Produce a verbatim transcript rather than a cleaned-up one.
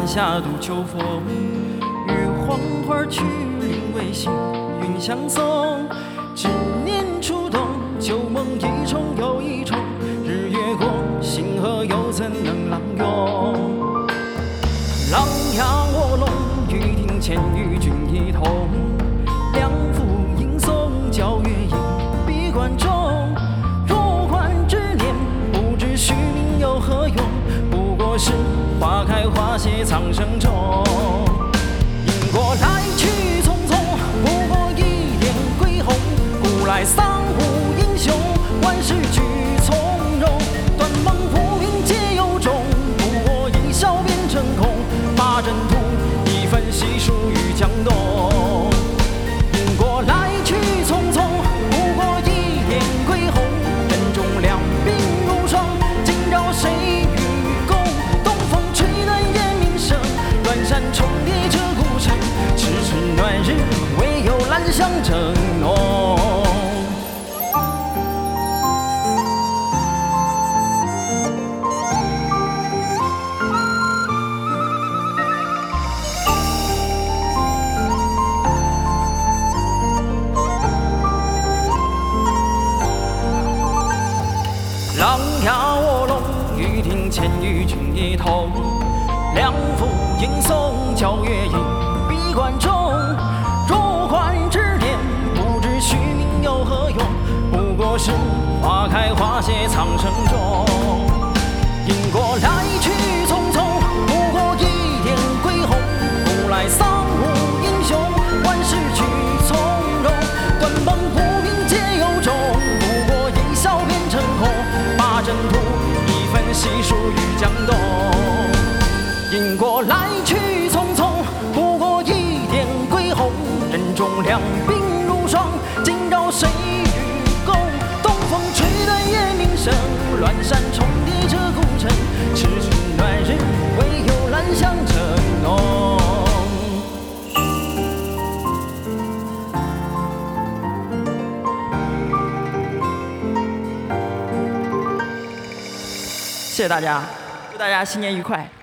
下渡秋风，与黄花去，林未醒，云相送。只念初冬，旧梦一重又一重。日月过，星河又怎能朗涌？狼牙卧龙，欲听千与君一同。两幅吟诵，教月影，闭关中。若换之年，不知虚名有何用？不过是花开花谢苍生中。因果来去匆匆，不过一点归鸿。古来桑湖英雄，万事俱从容。断梦浮云皆有种，不过一笑变成空。把征途一份细数于江东。因果来去匆匆，不过一点归鸿。人中两鬓如霜，今朝谁与共？东风吹乱夜鸣声，乱山重叠这古城。迟迟暖日，唯有兰香正浓。狼牙卧龙，欲听千与君一同。两幅吟诵，教月影，闭关中。若换之年，不知虚名有何用？不过是花开花谢苍生中。因果来去匆匆，不过一点归鸿。古来桑湖英雄，万事俱从容。断梦浮云皆有种，不过一笑变成空。把征途一份细数于江东。因果来去匆匆，不过一点归鸿。人中两鬓如霜，今朝谁与共？东风吹乱夜鸣声，乱山重叠这古城。迟迟暖日，唯有兰香正浓。谢谢大家，祝大家新年愉快。